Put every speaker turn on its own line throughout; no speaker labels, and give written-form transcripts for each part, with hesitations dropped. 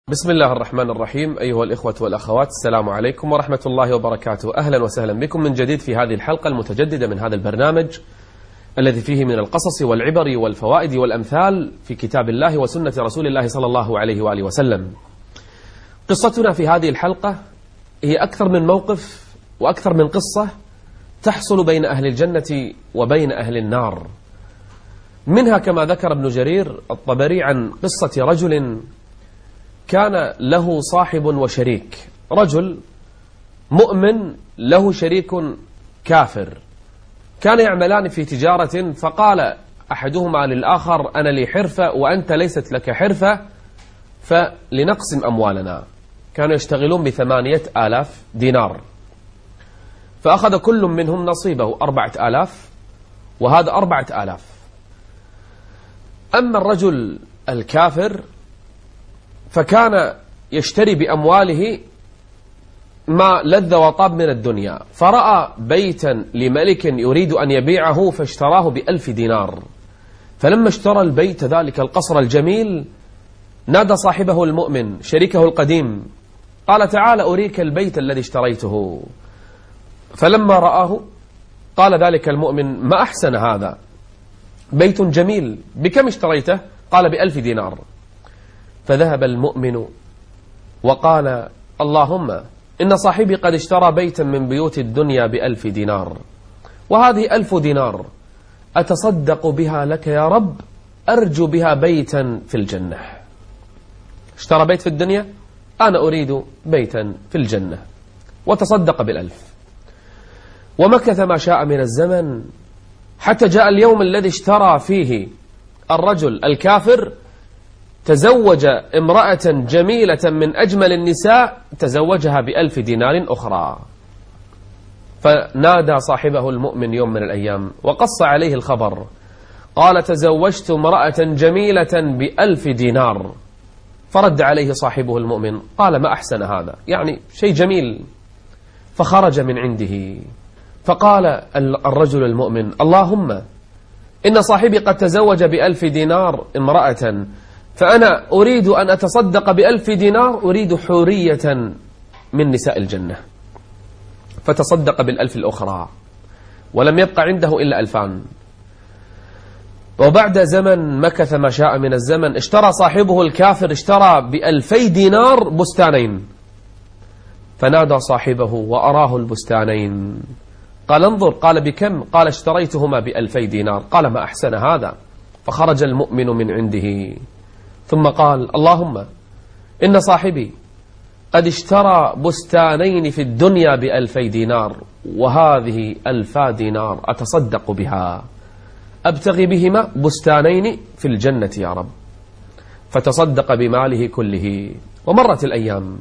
بسم الله الرحمن الرحيم. أيها الإخوة والأخوات، السلام عليكم ورحمة الله وبركاته. أهلا وسهلا بكم من جديد في هذه الحلقة المتجددة من هذا البرنامج الذي فيه من القصص والعبر والفوائد والأمثال في كتاب الله وسنة رسول الله صلى الله عليه وآله وسلم. قصتنا في هذه الحلقة هي أكثر من موقف وأكثر من قصة تحصل بين أهل الجنة وبين أهل النار. منها كما ذكر ابن جرير الطبري عن قصة رجل كان له صاحب وشريك، رجل مؤمن له شريك كافر، كان يعملان في تجارة، فقال أحدهما للآخر: أنا لي حرفة وأنت ليست لك حرفة، فلنقسم أموالنا. كانوا يشتغلون ب8,000 دينار، فأخذ كل منهم نصيبه 4,000 وهذا 4,000. أما الرجل الكافر فكان يشتري بأمواله ما لذ وطاب من الدنيا، فرأى بيتا لملك يريد أن يبيعه فاشتراه ب1,000 دينار. فلما اشترى البيت ذلك القصر الجميل نادى صاحبه المؤمن شريكه القديم، قال: تعال أريك البيت الذي اشتريته. فلما رآه قال ذلك المؤمن: ما أحسن هذا، بيت جميل، بكم اشتريته؟ قال: ب1,000 دينار. فذهب المؤمن وقال: اللهم إن صاحبي قد اشترى بيتا من بيوت الدنيا ب1,000 دينار، وهذه 1,000 دينار أتصدق بها لك يا رب، أرجو بها بيتا في الجنة. اشترى بيت في الدنيا، أنا أريد بيتا في الجنة، وتصدق ب1,000. ومكث ما شاء من الزمن حتى جاء اليوم الذي اشترى فيه الرجل الكافر، تزوج امرأة جميلة من أجمل النساء، تزوجها ب1,000 دينار أخرى. فنادى صاحبه المؤمن يوم من الأيام وقص عليه الخبر، قال: تزوجت امرأة جميلة ب1,000 دينار. فرد عليه صاحبه المؤمن قال: ما أحسن هذا، يعني شيء جميل. فخرج من عنده فقال الرجل المؤمن: اللهم إن صاحبي قد تزوج ب1,000 دينار امرأة، فأنا أريد أن أتصدق ب1,000 دينار، أريد حورية من نساء الجنة. فتصدق ب1,000 الأخرى، ولم يبقى عنده إلا 2,000. وبعد زمن مكث ما شاء من الزمن، اشترى صاحبه الكافر، اشترى ب2,000 دينار بستانين. فنادى صاحبه وأراه البستانين، قال: انظر. قال: بكم؟ قال: اشتريتهما ب2,000 دينار. قال: ما أحسن هذا. فخرج المؤمن من عنده ثم قال: اللهم إن صاحبي قد اشترى بستانين في الدنيا ب2,000 دينار، وهذه 1,000 دينار أتصدق بها، أبتغي بهما بستانين في الجنة يا رب. فتصدق بماله كله. ومرت الأيام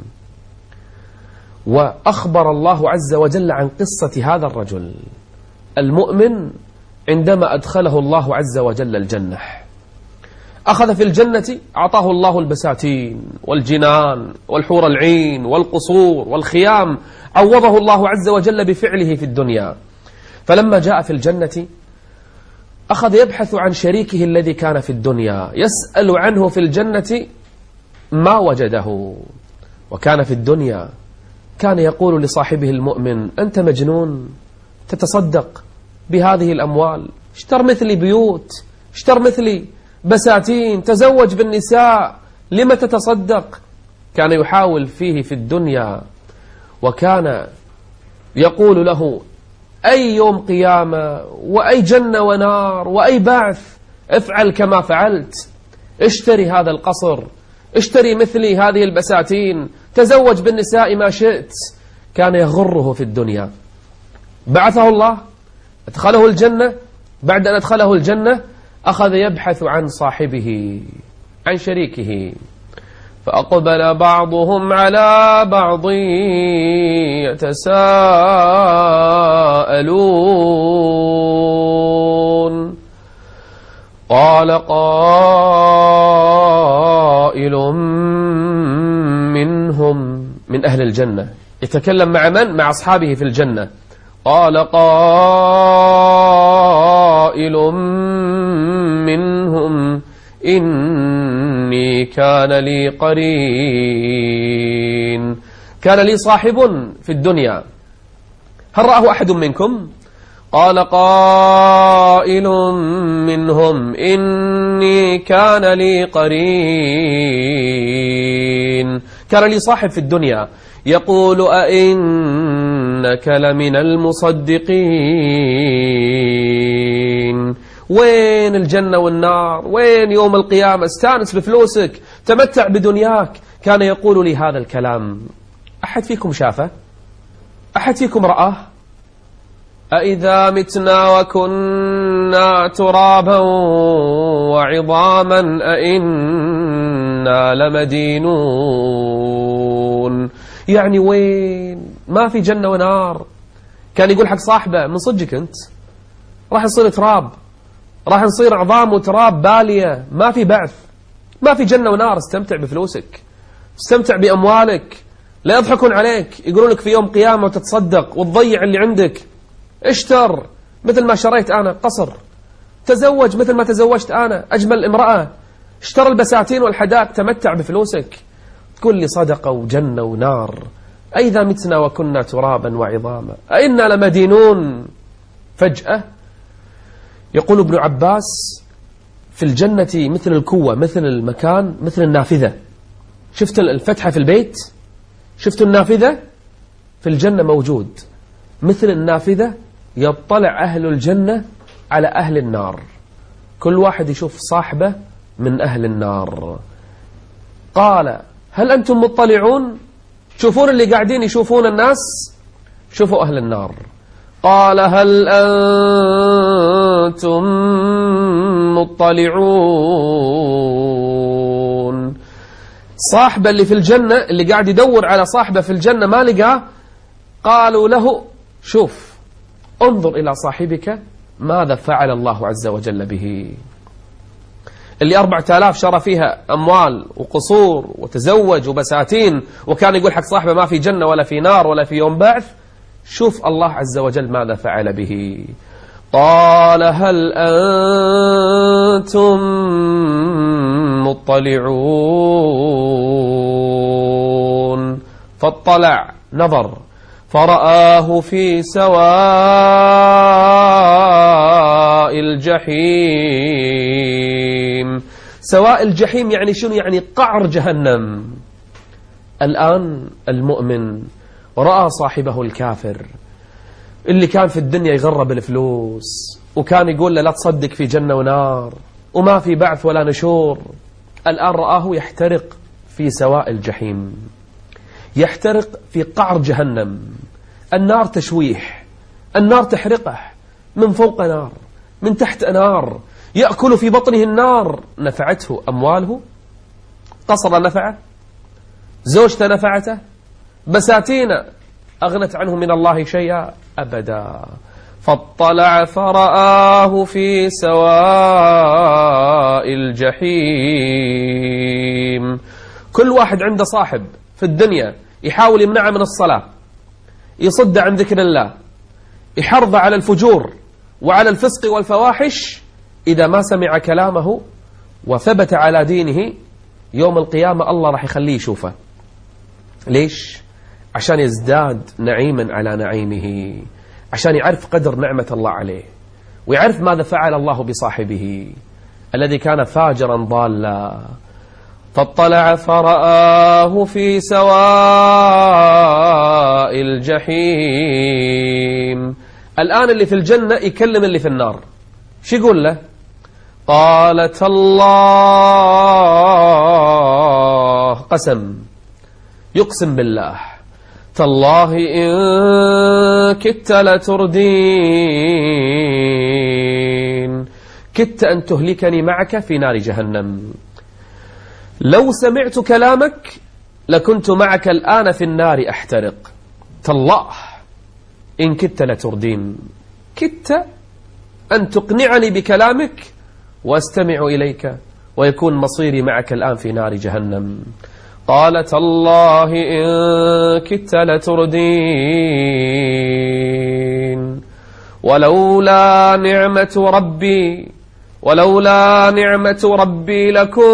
وأخبر الله عز وجل عن قصة هذا الرجل المؤمن عندما أدخله الله عز وجل الجنة. أخذ في الجنة، أعطاه الله البساتين والجنان والحور العين والقصور والخيام، عوضه الله عز وجل بفعله في الدنيا. فلما جاء في الجنة أخذ يبحث عن شريكه الذي كان في الدنيا، يسأل عنه في الجنة ما وجده. وكان في الدنيا كان يقول لصاحبه المؤمن: أنت مجنون، تتصدق بهذه الأموال، اشتر مثلي بيوت، اشتر مثلي بساتين، تزوج بالنساء، لما تتصدق؟ كان يحاول فيه في الدنيا، وكان يقول له: أي يوم قيامة وأي جنة ونار وأي بعث، افعل كما فعلت، اشتري هذا القصر، اشتري مثلي هذه البساتين، تزوج بالنساء ما شئت. كان يغره في الدنيا. بعثه الله، أدخله الجنة. بعد أن أدخله الجنة أخذ يبحث عن صاحبه، عن شريكه. فأقبل بعضهم على بعض يتساءلون. قال قائل منهم، من أهل الجنة، يتكلم مع من؟ مع أصحابه في الجنة. قال قائل منهم: إني كان لي قرين. كان لي صاحب في الدنيا، هل رآه أحد منكم؟ قال قائل منهم إني كان لي قرين. كان لي صاحب في الدنيا يقول أئنك لمن المصدقين. وين الجنة والنار؟ وين يوم القيامة؟ استانس بفلوسك، تمتع بدنياك. كان يقول لي هذا الكلام. أحد فيكم شافه؟ أحد فيكم رآه؟ أإذا متنا وكنا ترابا وعظاما أئنا لمدينون. يعني وين؟ ما في جنة ونار. كان يقول حق صاحبه من صدقك أنت راح نصير تراب، راح نصير عظام وتراب بالية، ما في بعث، ما في جنة ونار. استمتع بفلوسك، استمتع بأموالك، لا يضحكون عليك يقولون لك في يوم قيامة وتتصدق وتضيع اللي عندك. اشتر مثل ما شريت أنا قصر، تزوج مثل ما تزوجت أنا أجمل امرأة، اشتر البساتين والحدائق، تمتع بفلوسك. تقول لي صدقة وجنة ونار؟ أئذا متنا وكنا ترابا وعظاما أئنا لمدينون. فجأة يقول ابن عباس في الجنة مثل الكوة، مثل المكان، مثل النافذة. شفت الفتحة في البيت؟ شفت النافذة؟ في الجنة موجود مثل النافذة، يطلع أهل الجنة على أهل النار، كل واحد يشوف صاحبه من أهل النار. قال هل أنتم مطلعون؟ تشوفون اللي قاعدين يشوفون الناس؟ شوفوا أهل النار. قال هل أنتم مطلعون؟ صاحبه اللي في الجنة اللي قاعد يدور على صاحبه في الجنة ما لقاه. قالوا له شوف انظر إلى صاحبك ماذا فعل الله عز وجل به. اللي 4000 شرى فيها أموال وقصور وتزوج وبساتين، وكان يقول حق صاحبه ما في جنة ولا في نار ولا في يوم بعث. شوف الله عز وجل ماذا فعل به. قال هل أنتم مطلعون؟ فاطلع، نظر، فرآه في سواء الجحيم. سواء الجحيم يعني شنو؟ يعني قعر جهنم. الآن المؤمن رأى صاحبه الكافر اللي كان في الدنيا يغرب الفلوس، وكان يقول له لا تصدق في جنة ونار وما في بعث ولا نشور. الآن رآه يحترق في سواء الجحيم، يحترق في قعر جهنم. النار تشويح، النار تحرقه، من فوق نار، من تحت نار، يأكل في بطنه النار. نفعته أمواله؟ قصر نفعه؟ زوجته نفعته؟ بساتينه أغنت عنه من الله شيئا؟ أبدا. فاطلع فرآه في سواء الجحيم. كل واحد عنده صاحب في الدنيا يحاول يمنعه من الصلاة، يصد عن ذكر الله، يحرض على الفجور وعلى الفسق والفواحش. إذا ما سمع كلامه وثبت على دينه يوم القيامة الله راح يخليه يشوفه. ليش؟ عشان يزداد نعيما على نعيمه، عشان يعرف قدر نعمة الله عليه، ويعرف ماذا فعل الله بصاحبه الذي كان فاجرا ضالا. فاطلع فرآه في سواء الجحيم. الآن اللي في الجنة يكلم اللي في النار، شو يقول له؟ قال تالله، قسم، يقسم بالله، تالله إن كدت لتردين، كدت أن تهلكني معك في نار جهنم. لو سمعت كلامك لكنت معك الآن في النار أحترق. تالله إن كدت لتردين، كدت أن تقنعني بكلامك واستمع إليك ويكون مصيري معك الآن في نار جهنم. قال تالله إن كدت لتردين ولولا نعمة ربي ولولا نعمة ربي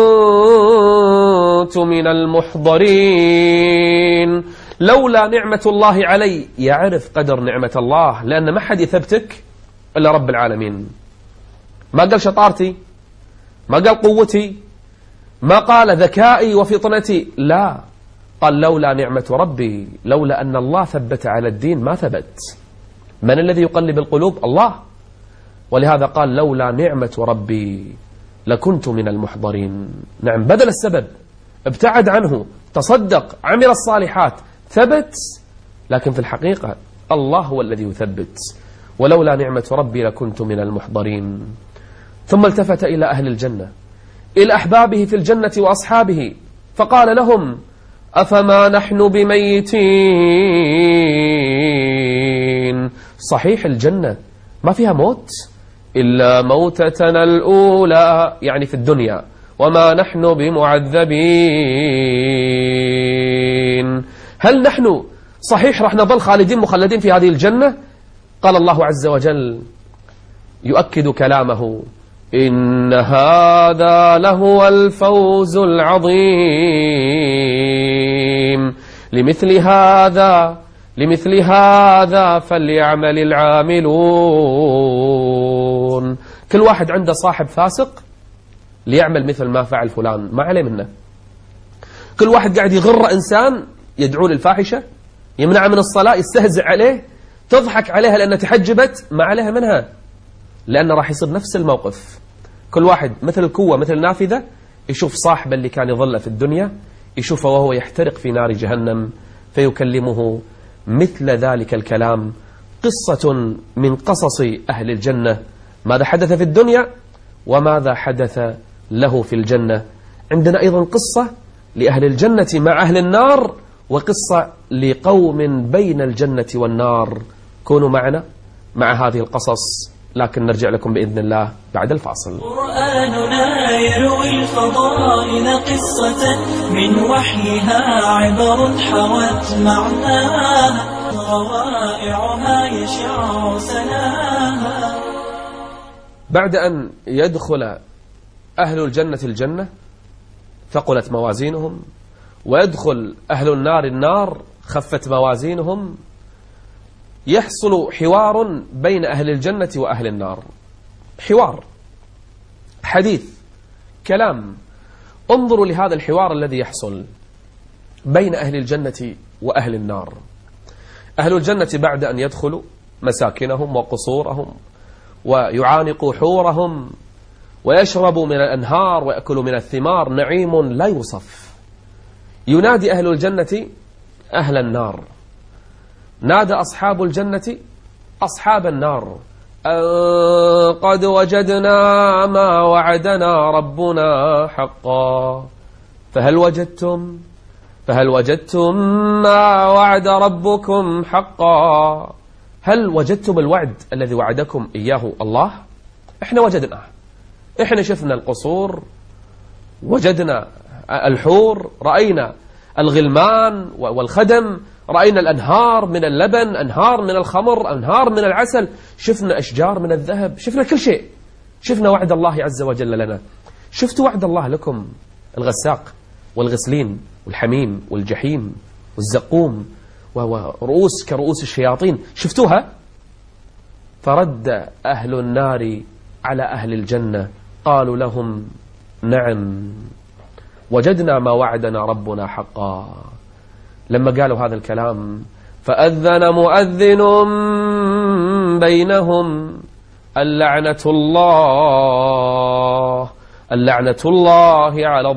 لكنت من المحضرين. لولا نعمة الله علي، يعرف قدر نعمة الله، لأن ما حد يثبتك إلا رب العالمين. ما قال شطارتي، ما قال قوتي، ما قال ذكائي وفطنتي، لا، قال لولا نعمة ربي، لولا أن الله ثبت على الدين ما ثبت. من الذي يقلب القلوب؟ الله. ولهذا قال لولا نعمة ربي لكنت من المحضرين. نعم، بذل السبب، ابتعد عنه، تصدق، عمل الصالحات، ثبت، لكن في الحقيقة الله هو الذي يثبت. ولولا نعمة ربي لكنت من المحضرين. ثم التفت إلى أهل الجنة، إلى أحبابه في الجنة وأصحابه، فقال لهم أفما نحن بميتين. صحيح الجنة ما فيها موت إلا موتتنا الأولى، يعني في الدنيا، وما نحن بمعذبين. هل نحن صحيح رح نظل خالدين مخلدين في هذه الجنة؟ قال الله عز وجل يؤكد كلامه إن هذا لهو الفوز العظيم. لمثل هذا فليعمل العاملون. كل واحد عنده صاحب فاسق ليعمل مثل ما فعل فلان، ما عليه منه. كل واحد قاعد يغر إنسان، يدعو للفاحشة، يمنع من الصلاة، يستهزئ عليه، تضحك عليها لأنها تحجبت، ما عليها منها، لأنه راح يصير نفس الموقف. كل واحد مثل الكوة، مثل النافذة، يشوف صاحبه اللي كان يظل في الدنيا، يشوفه وهو يحترق في نار جهنم، فيكلمه مثل ذلك الكلام. قصة من قصص أهل الجنة، ماذا حدث في الدنيا وماذا حدث له في الجنة. عندنا أيضا قصة لأهل الجنة مع أهل النار، وقصة لقوم بين الجنة والنار. كونوا معنا مع هذه القصص، لكن نرجع لكم بإذن الله بعد الفاصل.
قرآننا يروي الفضائل قصة من وحيها عبر حوت معناها، روائعها يشع سناها.
بعد أن يدخل أهل الجنة الجنة ثقلت موازينهم، ويدخل أهل النار النار خفت موازينهم، يحصل حوار بين أهل الجنة وأهل النار. حوار، حديث، كلام. انظروا لهذا الحوار الذي يحصل بين أهل الجنة وأهل النار. أهل الجنة بعد أن يدخلوا مساكنهم وقصورهم ويعانقوا حورهم ويشربوا من الأنهار ويأكلوا من الثمار، نعيم لا يوصف، ينادي أهل الجنة أهل النار، نادى أصحاب الجنة أصحاب النار قد وجدنا ما وعدنا ربنا حقا فهل وجدتم ما وعد ربكم حقا. هل وجدتم الوعد الذي وعدكم إياه الله؟ إحنا وجدناه، إحنا شفنا القصور، وجدنا الحور، رأينا الغلمان والخدم، رأينا الأنهار من اللبن، أنهار من الخمر، أنهار من العسل، شفنا أشجار من الذهب، شفنا كل شيء، شفنا وعد الله عز وجل لنا. شفتوا وعد الله لكم الغساق والغسلين والحميم والجحيم والزقوم ورؤوس كرؤوس الشياطين، شفتوها؟ فرد أهل النار على أهل الجنة قالوا لهم نعم وجدنا ما وعدنا ربنا حقا. لما قالوا هذا الكلام فأذن مؤذن بينهم اللعنة الله على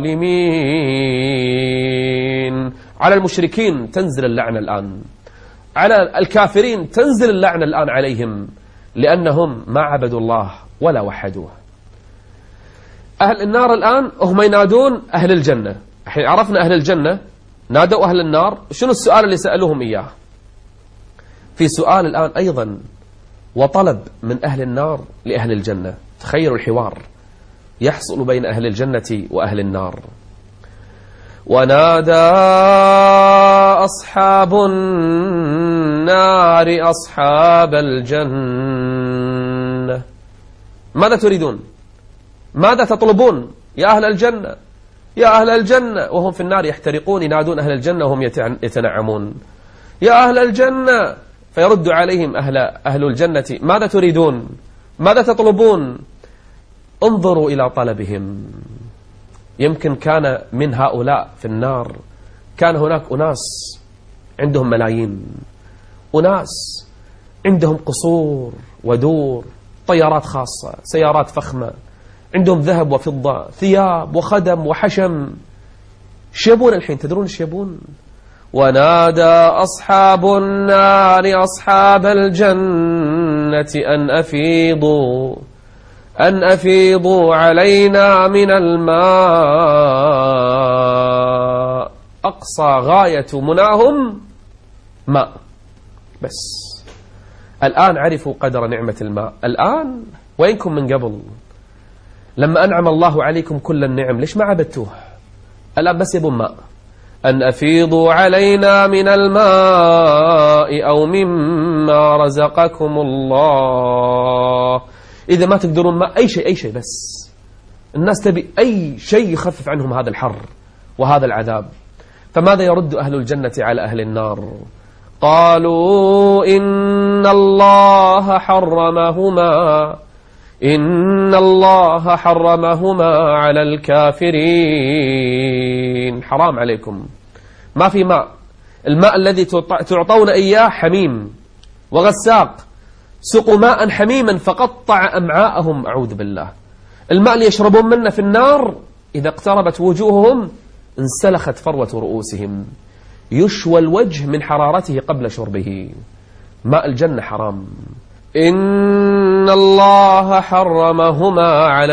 الظالمين. على المشركين تنزل اللعنة الآن، على الكافرين تنزل اللعنة الآن عليهم، لأنهم ما عبدوا الله ولا وحدوه. أهل النار الآن هم ينادون أهل الجنة. الحين عرفنا أهل الجنة نادوا أهل النار، شنو السؤال اللي سألوهم إياه؟ في سؤال الآن أيضا وطلب من أهل النار لأهل الجنة. تخيلوا الحوار يحصل بين أهل الجنة وأهل النار. ونادى أصحاب النار أصحاب الجنة ماذا تريدون؟ ماذا تطلبون يا أهل الجنة؟ يا أهل الجنة، وهم في النار يحترقون، ينادون أهل الجنة وهم يتنعمون يا أهل الجنة، فيرد عليهم أهل الجنة ماذا تريدون؟ ماذا تطلبون؟ انظروا إلى طلبهم. يمكن كان من هؤلاء في النار كان هناك أناس عندهم ملايين، أناس عندهم قصور ودور، طيارات خاصة، سيارات فخمة، عندهم ذهب وفضة، ثياب وخدم وحشم. شيبون الحين، تدرون شيبون؟ ونادى أصحاب النار أصحاب الجنة أن أفيضوا علينا من الماء. أقصى غاية مناهم ماء بس. الآن عرفوا قدر نعمة الماء. الآن وينكم من قبل؟ لما أنعم الله عليكم كل النعم ليش ما عبدتوه؟ الآن بس يبون ماء. أن أفيضوا علينا من الماء أو مما رزقكم الله. إذا ما تقدرون ماء، أي شيء بس. الناس تبي أي شيء يخفف عنهم هذا الحر وهذا العذاب. فماذا يرد أهل الجنة على أهل النار؟ قالوا إن الله حرمهما على الكافرين. حرام عليكم، ما في ماء. الماء الذي تعطون إياه حميم وغساق، سقوا ماء حميما فقطع أمعاءهم، أعوذ بالله. الماء اللي يشربون منه في النار إذا اقتربت وجوههم انسلخت فروة رؤوسهم، يشوى الوجه من حرارته قبل شربه. ماء الجنة حرام. إن الله حرمهما على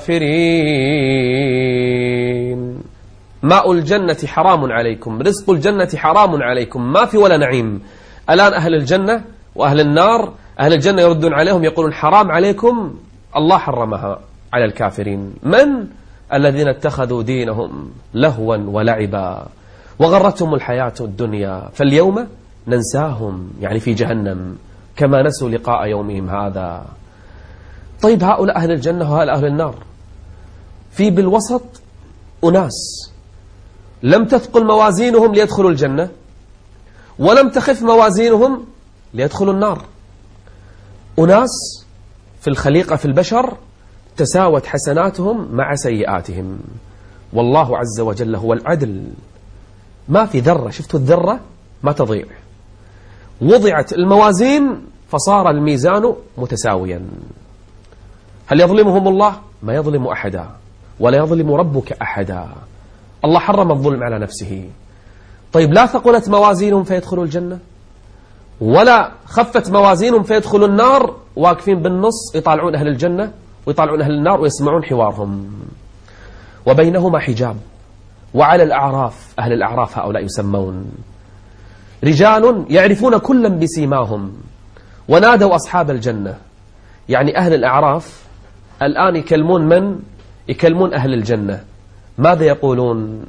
الكافرين. ماء الجنة حرام عليكم، رزق الجنة حرام عليكم، ما في ولا نعيم. الآن أهل الجنة وأهل النار، أهل الجنة يردون عليهم يقولون حرام عليكم، الله حرمها على الكافرين. من؟ الذين اتخذوا دينهم لهوا ولعبا وغرتهم الحياة الدنيا فاليوم ننساهم، يعني في جهنم، كما نسوا لقاء يومهم هذا. طيب هؤلاء أهل الجنة وهؤلاء أهل النار، في بالوسط أناس لم تثقل موازينهم ليدخلوا الجنة، ولم تخف موازينهم ليدخلوا النار. أناس في الخليقة في البشر تساوت حسناتهم مع سيئاتهم. والله عز وجل هو العدل، ما في ذرة، شفتوا الذرة ما تضيع. وضعت الموازين فصار الميزان متساويا. هل يظلمهم الله؟ ما يظلم أحدا، ولا يظلم ربك أحدا. الله حرم الظلم على نفسه. طيب لا ثقلت موازينهم فيدخلوا الجنة، ولا خفت موازينهم فيدخلوا النار، واقفين بالنص يطالعون أهل الجنة ويطالعون أهل النار ويسمعون حوارهم، وبينهما حجاب. وعلى الأعراف، أهل الأعراف هؤلاء يسمون رجال يعرفون كلا بسيماهم، ونادوا أصحاب الجنة. يعني أهل الأعراف الآن يكلمون من؟ يكلمون أهل الجنة. ماذا يقولون؟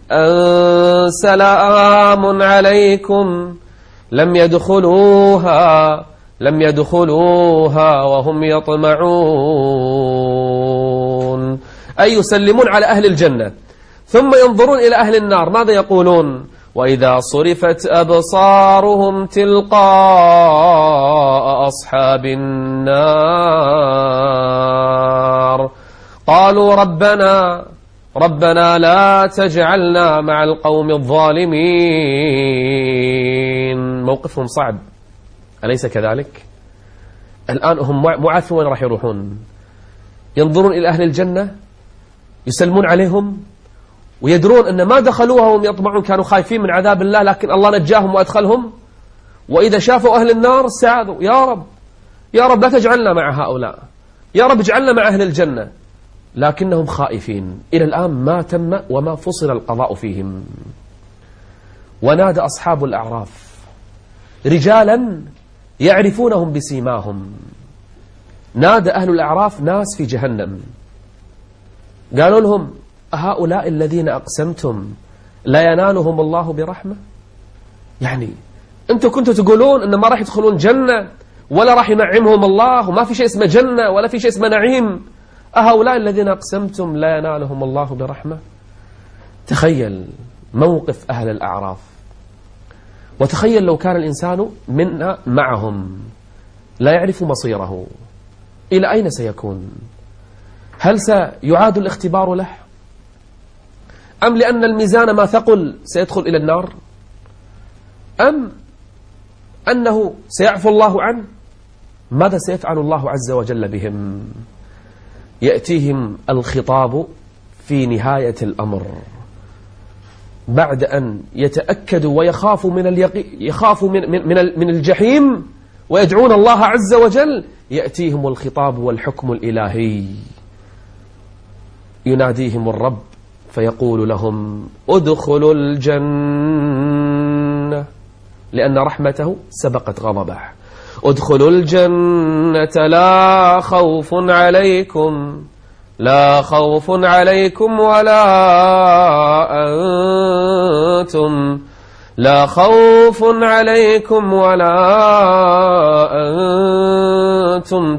سلام عليكم لم يدخلوها وهم يطمعون. أي يسلمون على أهل الجنة، ثم ينظرون إلى أهل النار. ماذا يقولون؟ وإذا صرفت أبصارهم تلقاء أصحاب النار قالوا ربنا لا تجعلنا مع القوم الظالمين. موقفهم صعب، أليس كذلك؟ الآن هم معافون راح يروحون، ينظرون إلى أهل الجنة يسلمون عليهم، ويدرون أن ما دخلوها وهم يطمعون، كانوا خايفين من عذاب الله، لكن الله نجاهم وأدخلهم. وإذا شافوا أهل النار استعاذوا، يا رب لا تجعلنا مع هؤلاء، يا رب اجعلنا مع أهل الجنة. لكنهم خائفين. إلى الآن ما تم وما فصل القضاء فيهم. ونادى أصحاب الأعراف رجالا يعرفونهم بسيماهم. نادى أهل الأعراف ناس في جهنم، قالوا لهم هؤلاء الذين أقسمتم لا ينالهم الله برحمة؟ يعني أنتم كنتوا تقولون أن ما راح يدخلون جنة ولا راح ينعمهم الله، وما في شيء اسمه جنة ولا في شيء اسمه نعيم. أهؤلاء الذين أقسمتم لا ينالهم الله برحمة؟ تخيل موقف أهل الأعراف، وتخيل لو كان الإنسان منا معهم لا يعرف مصيره، إلى أين سيكون؟ هل سيعاد الاختبار له؟ أم لأن الميزان ما ثقل سيدخل إلى النار؟ أم أنه سيعفو الله عنه؟ ماذا سيفعل الله عز وجل بهم؟ يأتيهم الخطاب في نهاية الأمر بعد أن يتأكدوا ويخافوا من الجحيم ويدعون الله عز وجل. يأتيهم الخطاب والحكم الإلهي، يناديهم الرب فيقول لهم ادخلوا الجنة، لأن رحمته سبقت غضبه. ادخلوا الجنة لا خوف عليكم ولا أنتم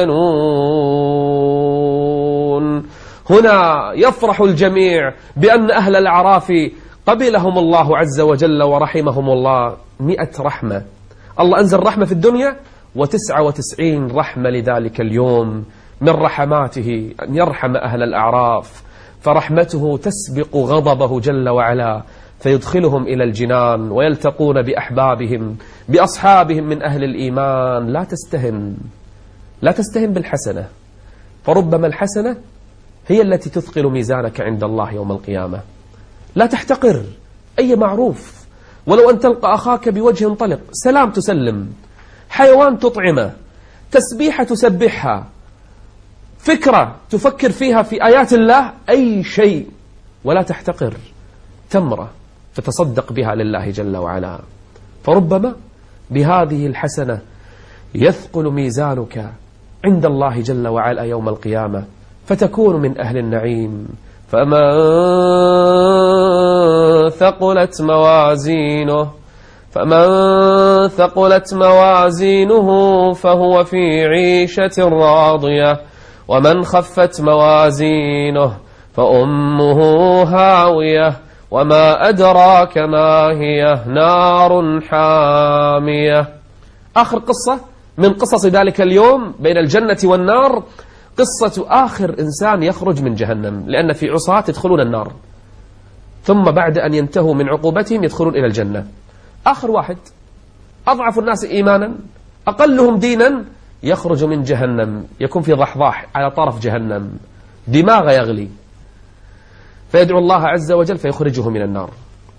تحزنون. هنا يفرح الجميع بأن أهل الأعراف قبلهم الله عز وجل ورحمهم الله 100 رحمة. الله أنزل رحمة في الدنيا و99 رحمة لذلك اليوم من رحماته أن يرحم أهل الأعراف، فرحمته تسبق غضبه جل وعلا، فيدخلهم إلى الجنان ويلتقون بأحبابهم بأصحابهم من أهل الإيمان. لا تستهن بالحسنة، فربما الحسنة هي التي تثقل ميزانك عند الله يوم القيامة. لا تحتقر أي معروف، ولو أن تلقى أخاك بوجه طلق، سلام تسلم، حيوان تطعمه، تسبيحة تسبحها، فكرة تفكر فيها في آيات الله، أي شيء، ولا تحتقر تمرة فتصدق بها لله جل وعلا. فربما بهذه الحسنة يثقل ميزانك عند الله جل وعلا يوم القيامة، فتكون من أهل النعيم. فمن ثقلت موازينه فهو في عيشة راضية، ومن خفت موازينه فأمه هاوية، وما أدراك ما هي نار حامية. آخر قصة من قصص ذلك اليوم بين الجنة والنار، قصة آخر إنسان يخرج من جهنم، لأن في عصاة يدخلون النار ثم بعد أن ينتهوا من عقوبتهم يدخلون إلى الجنة. آخر واحد أضعف الناس إيمانا أقلهم دينا يخرج من جهنم، يكون في ضحضاح على طرف جهنم، دماغه يغلي، فيدعو الله عز وجل فيخرجه من النار،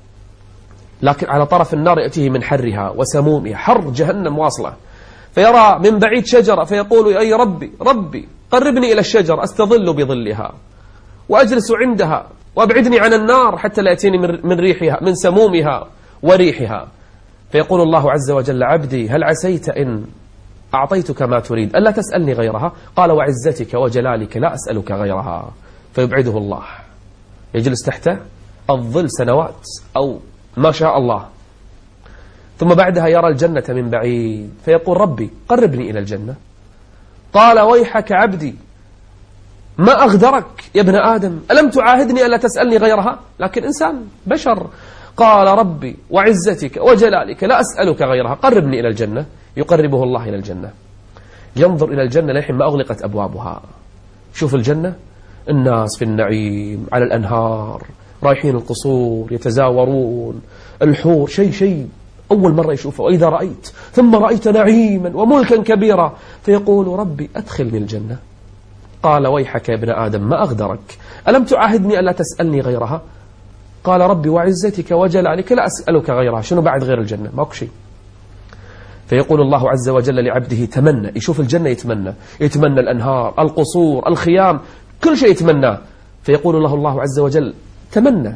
لكن على طرف النار يأتيه من حرها وسمومها، حر جهنم واصلة، فيرى من بعيد شجرة فيقول أي ربي قربني إلى الشجرة أستظل بظلها وأجلس عندها وأبعدني عن النار حتى لا يأتيني من ريحها، من سمومها وريحها. فيقول الله عز وجل عبدي هل عسيت إن أعطيتك ما تريد ألا تسألني غيرها؟ قال وعزتك وجلالك لا أسألك غيرها. فيبعده الله، يجلس تحت الظل سنوات أو ما شاء الله، ثم بعدها يرى الجنة من بعيد فيقول ربي قربني إلى الجنة. قال ويحك عبدي ما أغدرك يا ابن آدم ألم تعاهدني ألا تسألني غيرها؟ لكن إنسان بشر. قال ربي وعزتك وجلالك لا أسألك غيرها قربني إلى الجنة. يقربه الله إلى الجنة، ينظر إلى الجنة لحين ما أغلقت أبوابها. شوف الجنة، الناس في النعيم على الأنهار، رايحين القصور يتزاورون، الحور شيء أول مرة يشوفه. وإذا رأيت ثم رأيت نعيما وملكا كبيرا فيقول ربي أدخلني الجنة. قال ويحك يا ابن آدم ما أغدرك ألم تعاهدني ألا تسألني غيرها؟ قال ربي وعزتك وجلالك لا أسألك غيرها. شنو بعد غير الجنة؟ ماكو شيء. فيقول الله عز وجل لعبده تمنى، يشوف الجنة يتمنى الأنهار، القصور، الخيام، كل شيء يتمناه. فيقول له الله عز وجل تمنى،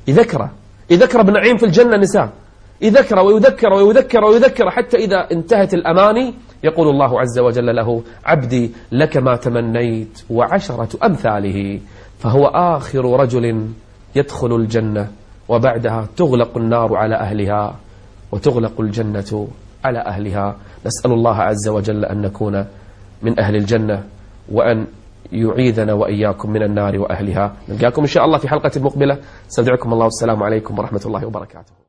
يذكر بنعيم في الجنة نساء، يذكر ويذكر حتى إذا انتهت الأماني يقول الله عز وجل له عبدي لك ما تمنيت وعشرة أمثاله. فهو آخر رجل يدخل الجنة، وبعدها تغلق النار على أهلها وتغلق الجنة على أهلها. نسأل الله عز وجل أن نكون من أهل الجنة، وأن يعيذنا وإياكم من النار وأهلها. نلقاكم إن شاء الله في حلقة مقبلة. استودعكم الله والسلام عليكم ورحمة الله وبركاته.